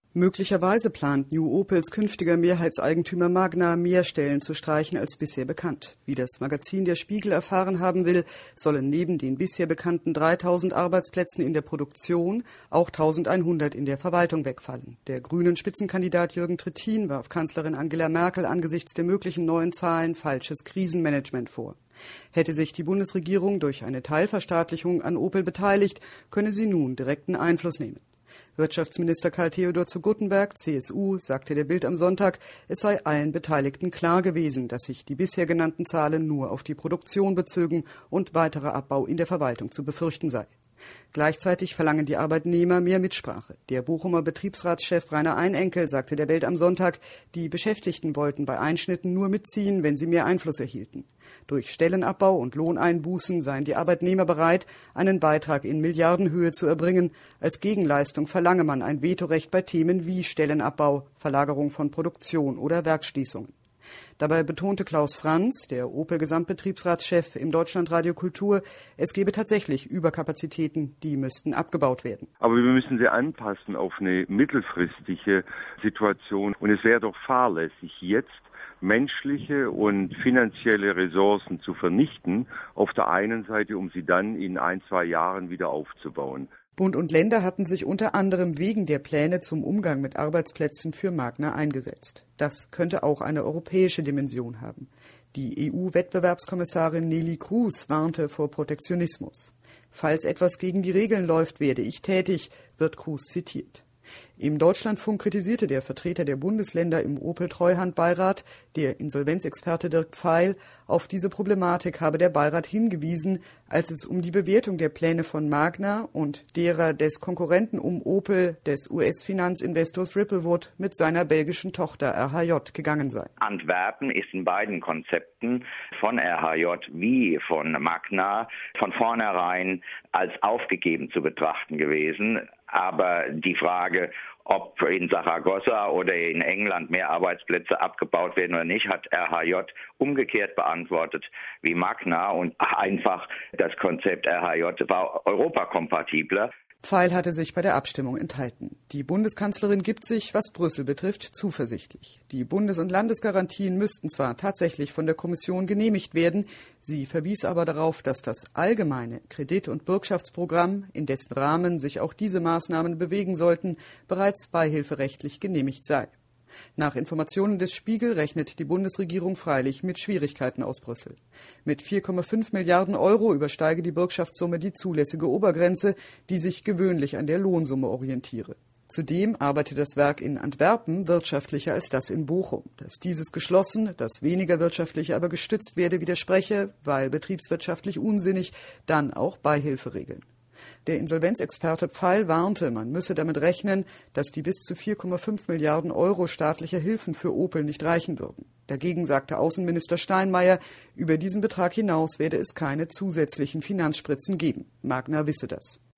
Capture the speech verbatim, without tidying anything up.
Möglicherweise plant New Opels künftiger Mehrheitseigentümer Magna mehr Stellen zu streichen als bisher bekannt. Wie das Magazin Der Spiegel erfahren haben will, sollen neben den bisher bekannten dreitausend Arbeitsplätzen in der Produktion auch eintausendeinhundert in der Verwaltung wegfallen. Der grünen Spitzenkandidat Jürgen Trittin warf Kanzlerin Angela Merkel angesichts der möglichen neuen Zahlen falsches Krisenmanagement vor. Hätte sich die Bundesregierung durch eine Teilverstaatlichung an Opel beteiligt, könne sie nun direkten Einfluss nehmen. Wirtschaftsminister Karl Theodor zu Guttenberg, C S U, sagte der Bild am Sonntag, es sei allen Beteiligten klar gewesen, dass sich die bisher genannten Zahlen nur auf die Produktion bezögen und weiterer Abbau in der Verwaltung zu befürchten sei. Gleichzeitig verlangen die Arbeitnehmer mehr Mitsprache. Der Bochumer Betriebsratschef Rainer Einenkel sagte der Welt am Sonntag, die Beschäftigten wollten bei Einschnitten nur mitziehen, wenn sie mehr Einfluss erhielten. Durch Stellenabbau und Lohneinbußen seien die Arbeitnehmer bereit, einen Beitrag in Milliardenhöhe zu erbringen. Als Gegenleistung verlange man ein Vetorecht bei Themen wie Stellenabbau, Verlagerung von Produktion oder Werksschließungen. Dabei betonte Klaus Franz, der Opel-Gesamtbetriebsratschef im Deutschlandradio Kultur, es gebe tatsächlich Überkapazitäten, die müssten abgebaut werden. Aber wir müssen sie anpassen auf eine mittelfristige Situation. Und es wäre doch fahrlässig, jetzt menschliche und finanzielle Ressourcen zu vernichten, auf der einen Seite, um sie dann in ein, zwei Jahren wieder aufzubauen. Bund und Länder hatten sich unter anderem wegen der Pläne zum Umgang mit Arbeitsplätzen für Magna eingesetzt. Das könnte auch eine europäische Dimension haben. Die E U-Wettbewerbskommissarin Neelie Kroes warnte vor Protektionismus. Falls etwas gegen die Regeln läuft, werde ich tätig, wird Kroes zitiert. Im Deutschlandfunk kritisierte der Vertreter der Bundesländer im Opel-Treuhand-Beirat, der Insolvenzexperte Dirk Pfeil, auf diese Problematik habe der Beirat hingewiesen, als es um die Bewertung der Pläne von Magna und derer des Konkurrenten um Opel, des U S-Finanzinvestors Ripplewood mit seiner belgischen Tochter R H J gegangen sei. Antwerpen ist in beiden Konzepten von R H J wie von Magna von vornherein als aufgegeben zu betrachten gewesen. Aber die Frage, ob in Saragossa oder in England mehr Arbeitsplätze abgebaut werden oder nicht, hat R H J umgekehrt beantwortet wie Magna und einfach das Konzept R H J war europakompatibler. Pfeil hatte sich bei der Abstimmung enthalten. Die Bundeskanzlerin gibt sich, was Brüssel betrifft, zuversichtlich. Die Bundes- und Landesgarantien müssten zwar tatsächlich von der Kommission genehmigt werden, sie verwies aber darauf, dass das allgemeine Kredit- und Bürgschaftsprogramm, in dessen Rahmen sich auch diese Maßnahmen bewegen sollten, bereits beihilferechtlich genehmigt sei. Nach Informationen des Spiegel rechnet die Bundesregierung freilich mit Schwierigkeiten aus Brüssel. Mit vier Komma fünf Milliarden Euro übersteige die Bürgschaftssumme die zulässige Obergrenze, die sich gewöhnlich an der Lohnsumme orientiere. Zudem arbeitet das Werk in Antwerpen wirtschaftlicher als das in Bochum. Dass dieses geschlossen, das weniger wirtschaftlich aber gestützt werde, widerspreche, weil betriebswirtschaftlich unsinnig, dann auch Beihilferegeln. Der Insolvenzexperte Pfeil warnte, man müsse damit rechnen, dass die bis zu vier Komma fünf Milliarden Euro staatlicher Hilfen für Opel nicht reichen würden. Dagegen sagte Außenminister Steinmeier, über diesen Betrag hinaus werde es keine zusätzlichen Finanzspritzen geben. Magna wisse das.